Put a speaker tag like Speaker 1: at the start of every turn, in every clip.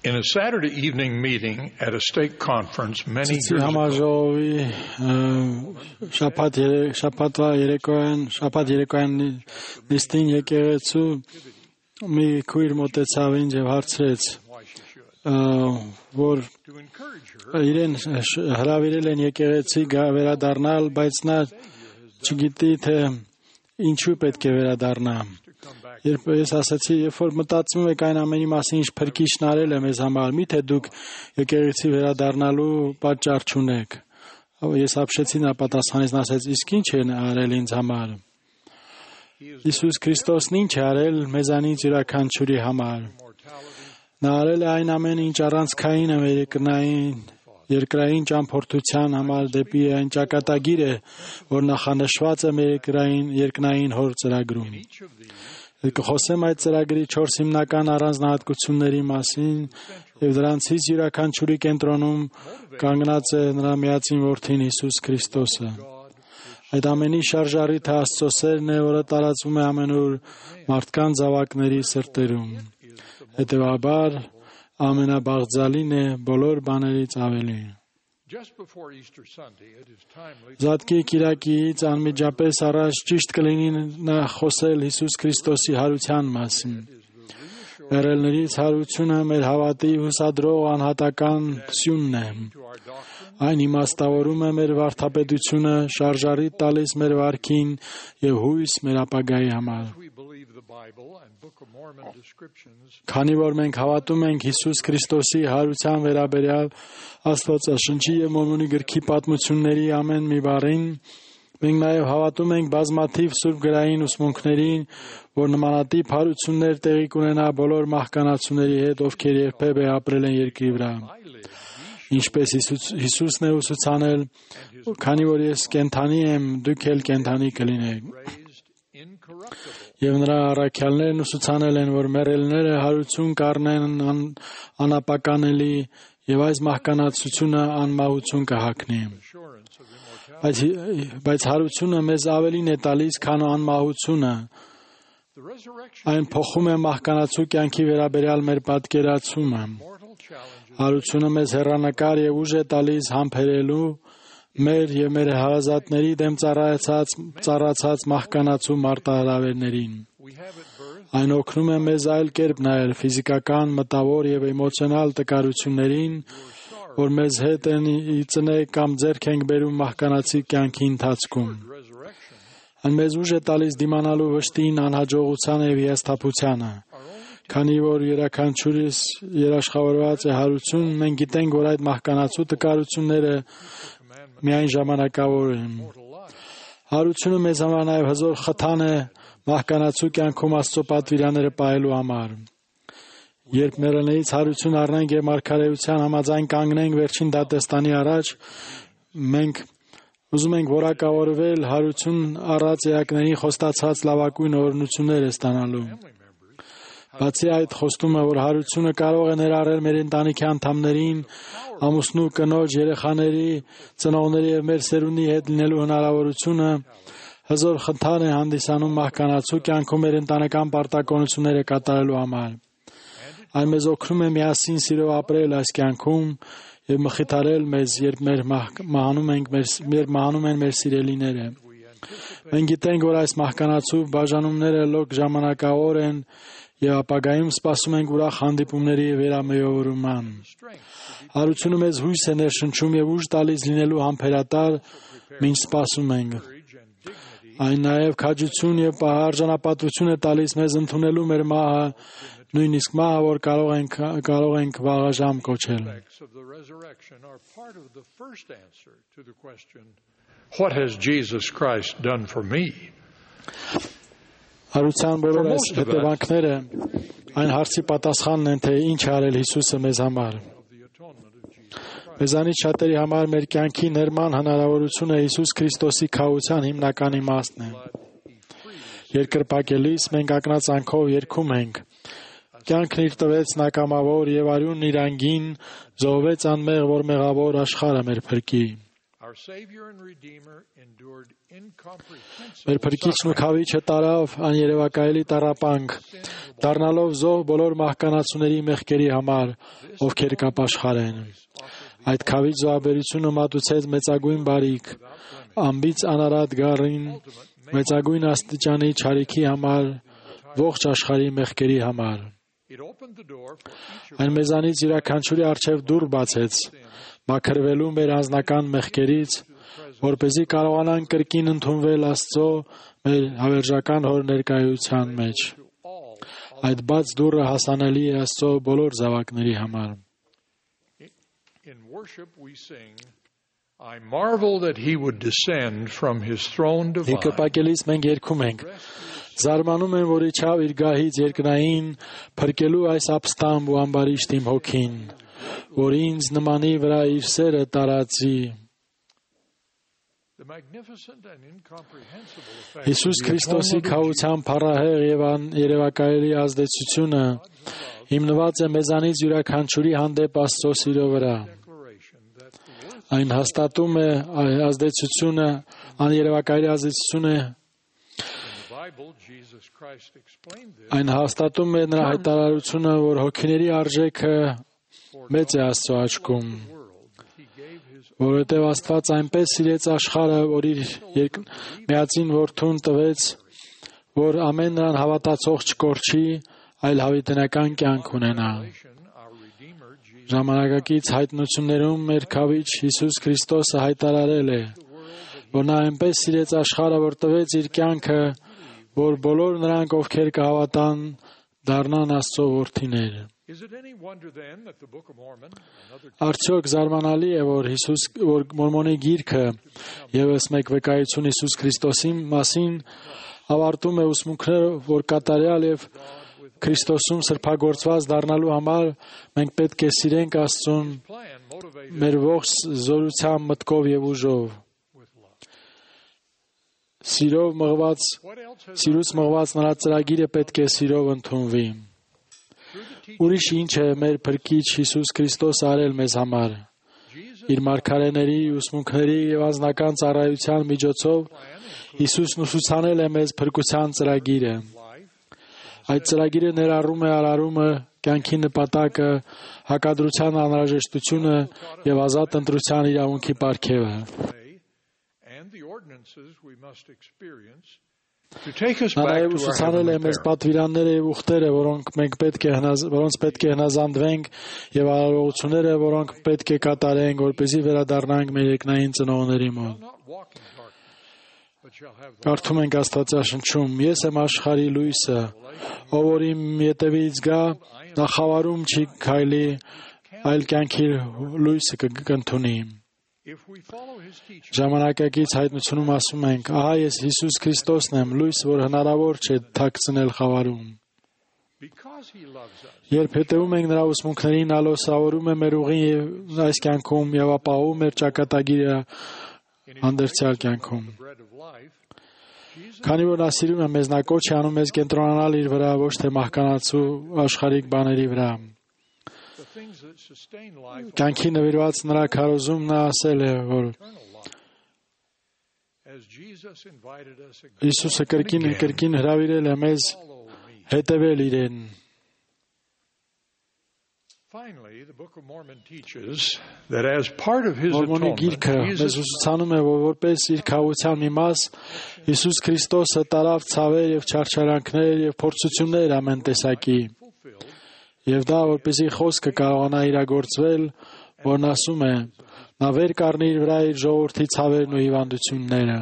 Speaker 1: In a Saturday evening meeting at a stake conference many years ago,
Speaker 2: Համաժողովի շաբաթվա երեկոյան նիստին եկեղեցու մի քույր մոտեցավ ինձ եւ հարցրեց, որ իրեն հրավիրել են եկեղեցի վերադառնալ, բայց նա չգիտի թե ինչու պետք է վերադառնա։ Երբ ես ասացի, երբ որ մտածում եք այն ամենի մասին, ինչ Փրկիչն արել է մեզ համար, միթե դուք եկեղեցի վերադառնալու պատճառ չունեք։ Ես ապշեցի, նա պատասխանեց, ասեց, իսկ ինչ է արել ինձ համար։ Հիսուս Քրիստոսն ինչ է արել մեզանից յուրաքանչյուրի համար։ Նա արել է այն ամենը, ինչ առանցքային է երկրային ճամփորդության համար դեպի այն ճակատագիր է, որ նախանշված է մեր երկնային հոր ծրագրում։ Կխոսեմ այդ ծրագրի 4 հիմնական առանձնահատկությունների մասին եւ դրանցից յուրաքանչյուրի կենտրոնում կանգնած է նրա միածին որդին Հիսուս Քրիստոսը։ Այդ ամենի շարժառիթը Աստծո սերն է, որը տարածվում է ամենուր մարդկանց զավակների սրտերում։ Հետևաբար ամենաբաղձալին է բոլոր բաներից ավելի։ Զատկի Կիրակից անմիջապես առաջ ճիշտ կլինի խոսել Հիսուս Քրիստոսի հարության մասին։ Մեռելներից հարությունը մեր հավատի հուսադրող անհատական սյունն է։ Այն իմաստավորում է մեր վարդապետությունը, շարժառիթ տալիս մեր վարքին եւ հույս մեր ապագայի համար։ Քանի որ մենք հավատում ենք Հիսուս Քրիստոսի հարության վերաբերյալ Աստվածաշնչի եւ Մորմոնի գրքի պատմությունների ամեն մի բառին, մենք նաեւ հավատում ենք բազմաթիվ սուրբ գրային ուսմունքներին, որ նմանատիպ հարություններ տեղի կունենա բոլոր մահկանացուների հետ, ովքեր երբևէ ապրել են երկրի վրա։ Ինչպես Հիսուսն է ուսուցանել, քանի որ ես կենդանի եմ, դուք էլ կենդանի կլինեք։ Եվ նրա առաքյալներն ուսուցանել են, որ մեռելները հարություն կառնեն անապականելի եւ այս մահկանացությունը անմահություն կհագնի։ Բայց հարությունը մեզ ավելին է տալիս, քան անմահությունը։ Այն փոխում է մահկանացու կյանքի վերաբերյալ մեր պատկերացումը։ Հարությունը մեզ հեռանկար եւ ուժ է տալիս համբերելու մեր եւ մեր հարազատների դեմ ծառացած մահկանացու մարտահրավերներին։ Այն օգնում է մեզ այլ կերպ նայել ֆիզիկական, մտավոր եւ էմոցիոնալ տկարություններին, որ մեզ հետ են իծնե կամ ձեռք ենք բերում մահկանացի կյանքի ընթացքում։ Այն մեզ ուժ է տալիս դիմանալու վշտին, անհաջողությանը եւ հիասթափությանը։ Քանի որ յուրաքանչյուրիս երաշխավորված է հարություն, մենք գիտենք, որ այդ մահկանացու տկարությունները միայն ժամանակավոր են։ Հարությունը մեզ համար նաև հզոր խթան է մահկանացու կյանքում Աստծո պատվիրանները պահելու համար։ Երբ մեռելներից հարություն առնենք եւ մարգարեության համաձայն կանգնենք վերջին դատաստանի առաջ, մենք ուզում ենք որակավորվել հարություն առած էակներին խոստացած լավագույն օրհնությունները ստանալու։ Բացի այդ, խոստումը, որ հարությունը կարող է ներառել մեր ընտանիքի անդամներին, ամուսնու, կնոջ, երեխաների, ծնողների եւ մեր սերունդի հետ լինելու հնարավորությունը, հզոր խթան է հանդիսանում մահկանացու կյանքում մեր ընտանեկան պարտականությունները կատարելու համար։ Այն մեզ օգնում է միասին սիրով ապրել այս կյանքում եւ մխիթարել մեզ, երբ մահանում են մեր սիրելիները։ Մենք գիտենք, որ այս մահկանացու բաժանումները լոկ ժամանակավոր են եւ ապագայում սպասում ենք ուրախ հանդիպումների վերամեորման։ Հարությունը մեզ հույս է ներշնչում եւ ուժ տալիս լինելու համբերատար, ինչ սպասում ենք։ Այն նաեւ քաջություն եւ պահարժանապատվություն է տալիս մեզ ընդունելու մեր մահը, նույնիսկ մահը, որ կարող ենք վաղաժամ կոչել։
Speaker 1: What has Jesus Christ done for me?
Speaker 2: Հարության բոլոր այս հետևանքները այն հարցի պատասխանն են, թե ինչ արել Հիսուսը մեզ համար։ Մեզանից շատերի համար մեր կյանքի ներման հնարավորությունը Հիսուս Քրիստոսի քահության հիմնական իմաստն է։ Երկրպագելիս մենք ակնածանքով երգում ենք. Կյանքն իր տվեց նակամավոր եւ արյունն իր անգին, զոհվեց անմեղ, որ մեղավոր աշխարհը մեր փրկի։ Մեր Փրկիչն ու Քավիչը տարավ աներևակայելի տառապանք, դառնալով զոհ բոլոր մահկանացուների մեղքերի համար, ովքեր կապաշխարեն։ Այդ Քավիչ զոհաբերությունը մատուցեց մեծագույն բարիք, անբիծ անարատ գառին, մեծագույն աստիճանի չարիքի համար, ողջ աշխարհի մեղքերի համար։ Այն մեզանից յուրաքանչյուրի առջև դուռ բացեց, մաքրվելու մեր անձնական մեղքերից, որպեսզի կարողանանք կրկին ընդունվել Աստծո մեր հավերժական Հոր ներկայության մեջ։ Այդ բաց դուռը հասանելի է Աստծո բոլոր զավակների համար։
Speaker 1: I marvel that he would descend from his throne divine.
Speaker 2: Հիկեպակելիս մենք երգում ենք. Զարմանում եմ, որ իջավ իր գահից երկնային, փրկելու այս ապստամբ ու ամբարիշտ իմ հոգին, որ ինձ նմանի վրա իր սերը տարածի։ Հիսուս Քրիստոսի քավության փառահեղ եւ երևակայելի ազդեցությունը հիմնված է մեզանից յուրաքանչյուրի հանդեպ Աստծո սիրո վրա։ Այն հաստատում է ազդեցությունը, աներևակայելի ազդեցությունը։ Այն հաստատում է նրա հայտարարությունը, որ հոգիների արժեքը մեծ է Աստծո աչքում, որովհետև Աստված այնպես սիրեց աշխարհը, որ իր միածին որդուն տվեց, որ ամեն նրան հավատացող չկորչի, այլ հավիտենական կյանք ունենա։ Ժամանակակից հայտնություններում մեր Քավիչ Հիսուս Քրիստոսը հայտարարել է, որ նա այնպես սիրեց աշխարհը, որ տվեց իր կյանքը, որ բոլոր նրանք, ովքեր կհավատան, դառնան Աստծո որդիներ։ Արդյոք զարմանալի է, որ Մորմոնի գիրքը ևս մեկ վկայություն Հիսուս Քրիստոսի մասին ավարտում է ուսմունքները, որ կատարյալ եւ Քրիստոսում սրբագործված դառնալու համար մենք պետք է սիրենք Աստծուն մեր ողջ զորությամբ, մտքով եւ ուժով։ Սիրուց մղված նրա ծրագիրը պետք է սիրով ընդունվի։ Ուրիշ ինչ է մեր Փրկիչ Հիսուս Քրիստոսը արել մեզ համար։ Իր մարգարեների, ուսմունքների եւ անձնական ծառայության միջոցով Հիսուսն ուսուցանել է մեզ փրկության ծրագիրը։ Այդ ծրագիրը ներառում է արարումը, կյանքի նպատակը, հակադրության անհրաժեշտությունը եւ ազատ ընտրության իրավունքի պարգևը։ Նա նաև ուսուցանել է մեզ պատվիրանները եւ ուխտերը, որոնց պետք է հնազանդվենք եւ արարողությունները, որոնք պետք է կատարենք, որպեսզի վերադառնանք մեր երկնային ծնողների մոտ։ Կարդում ենք Աստվածաշնչում. Ես եմ աշխարհի լույսը, ով որ իմ ետևից գա, նա խավարում չի քայլի, այլ կյանքի լույսը կընդունի։ Ժամանակակից հայտնությունում ասում ենք. ահա ես Հիսուս Քրիստոսն եմ, լույս, որ հնարավոր չէ թաքցնել խավարում։ Երբ հետևում ենք նրա ուսմունքներին, նա լուսավորում է մեր ուղին այս կյանքում եւ ապահովում մեր ճակատագիրը հանդերձյալ կյանքում։ Քանի որ նա սիրում է մեզ, նա կոչ է անում մեզ կենտրոնանալ իր վրա, ոչ թե մահկանացու աշխարհիկ բաների վրա։ Կյանքի նվիրված նրա քարոզում նա ասել է, որ Հիսուսը կրկին հրավիրել է մեզ հետևել իրեն։ Մորմոնի գիրքը մեզ ուսուցանում է, որ որպես իր քավության մի մաս Հիսուս Քրիստոսը տարավ ցավեր եւ չարչարանքներ եւ փորձություններ ամեն տեսակի։ Եվ դա, որպեսզի խոսքը կարողանա իրագործվել, որն ասում է, նա վեր կառնի իր վրա իր ժողովրդի ցավերն ու հիվանդությունները։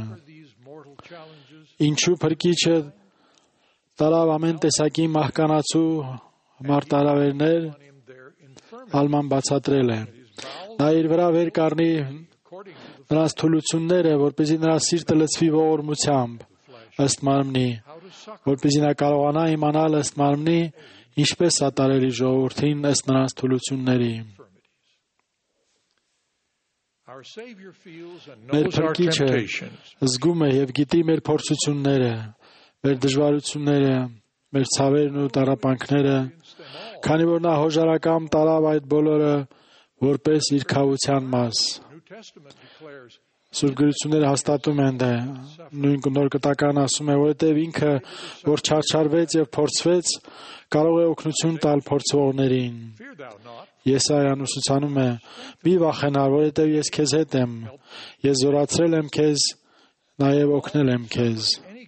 Speaker 2: Ինչու Փրկիչը տարավ ամեն տեսակի մահկանացու մարտահրավերներ, Ալման բացատրել է։ Նա իր վրա վեր կառնի նրանց թուլությունները, որպեսզի նրա սիրտը լցվի ողորմությամբ, ըստ մարմնի, որպեսզի նա կարողանա իմանալ ըստ մարմնի, ինչպես սատարել իր ժողովրդին ըստ նրանց թուլությունների։ Մեր Փրկիչը զգում է եւ գիտի մեր փորձությունները, մեր դժվարությունները, մեր ցավերն ու տառապանքները, քանի որ նա հոժարակամ տարավ այդ բոլորը որպես իր քավության մաս։ Սուրբ գրությունները հաստատում են դա։ Նույն նոր կտակարան ասում է, որովհետև ինքը, որ չարչարվեց եւ փորձվեց, կարող է օգնություն տալ փորձվողներին։ Եսայան ուսուցանում է. «Մի վախենար, որովհետև ես քեզ հետ եմ։ Ես զորացրել եմ քեզ, նաև օգնել եմ քեզ»։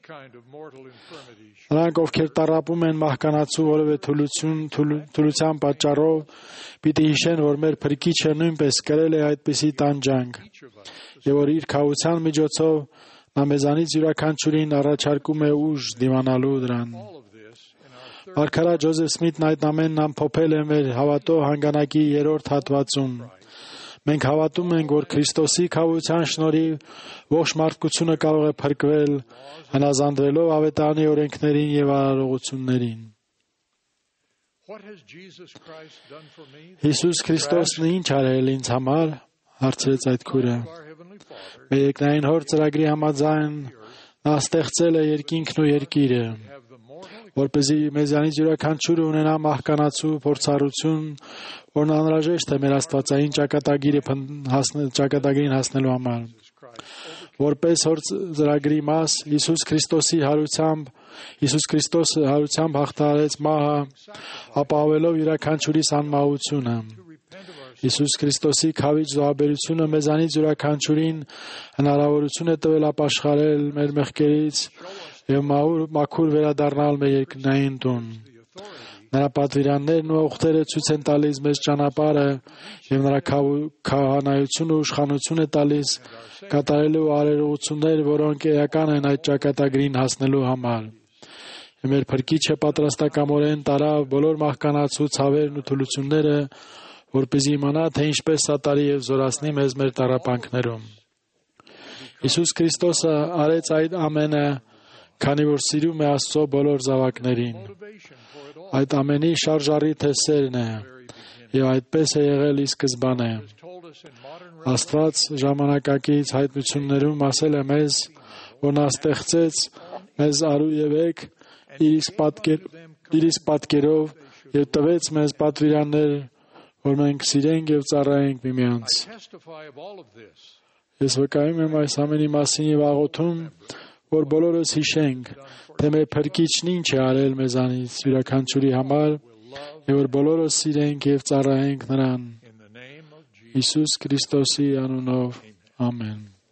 Speaker 2: Նրանք, ովքեր տառապում են մահկանացու որևէ թուլության պատճառով, պիտի հիշեն, որ մեր Փրկիչը նույնպես կրել է այդպիսի տանջանք, եւ որ իր քավության միջոցով նա մեզանից յուրաքանչյուրին առաջարկում է ուժ դիմանալու դրան։ Մարգարետ Ջոզեֆ Սմիթն այդ ամենն ամփոփել է մեր հավատո հանգանակի 3-րդ հատվածում։ Մենք հավատում ենք, որ Քրիստոսի քավության շնորհիվ ողջ մարդկությունը կարող է փրկվել, հնազանդվելով ավետարանի օրենքներին եւ արարողություններին։ Հիսուս Քրիստոսն ինչ արել ինձ համար, հարցրեց այդ քուրը։ Մեր երկնային Հոր ծրագրի համաձայն նա ստեղծել է երկինքն ու երկիրը, որպեսզի մեզանից յուրաքանչյուրը ունենա մահկանացու փորձառություն, որն անհրաժեշտ է մեր աստվածային ճակատագիրին հասնելու համար։ Որպես Հոր ծրագրի մաս, Հիսուս Քրիստոսը հարությամբ հաղթահարեց մահը, ապահովելով յուրաքանչյուրիս անմահությունը։ Հիսուս Քրիստոսի քավիչ զոհաբերությունը մեզանից յուրաքանչյուրին հնարավորություն է տվել ապաշխարել մեր մեղքերից եւ մաքուր վերադառնալ մեր երկնային տուն։ Նրա պատվիրաններն ու ուխտերը ցույց են տալիս մեզ ճանապարհը եւ նրա քահանայությունը ու իշխանություն է տալիս կատարելու արարողություններ, որոնք էական են այդ ճակատագրին հասնելու համար։ Մեր Փրկիչը պատրաստակամորեն տարավ բոլոր մահկանացու ցավերն ու թուլությունները, որպեսզի իմանա, թե ինչպես սատարի եւ զորացնի մեզ մեր տառապանքներում։ Հիսուս Քրիստոսը արեց այդ ամենը, քանի որ սիրում է Աստծո բոլոր զավակներին։ Այդ ամենի շարժառիթը սերն է, եւ այդպես է եղել ի սկզբանե։ Աստված ժամանակակից հայտնություններում ասել է մեզ, որ նա ստեղծեց մեզ արու եւ եկ իր իսկ պատկերով եւ տվեց մեզ պատվիրաններ, որ մենք սիրենք եւ ծառայենք միմյանց։ Ես վկայում եմ այս ամենի մասին եւ աղոթում, որ բոլորս հիշենք, թե մեր Փրկիչն ինչ է արել մեզանից յուրաքանչյուրի համար եւ որ բոլորս սիրենք եւ ծառայենք նրան։ Հիսուս Քրիստոսի անունով։ Ամեն։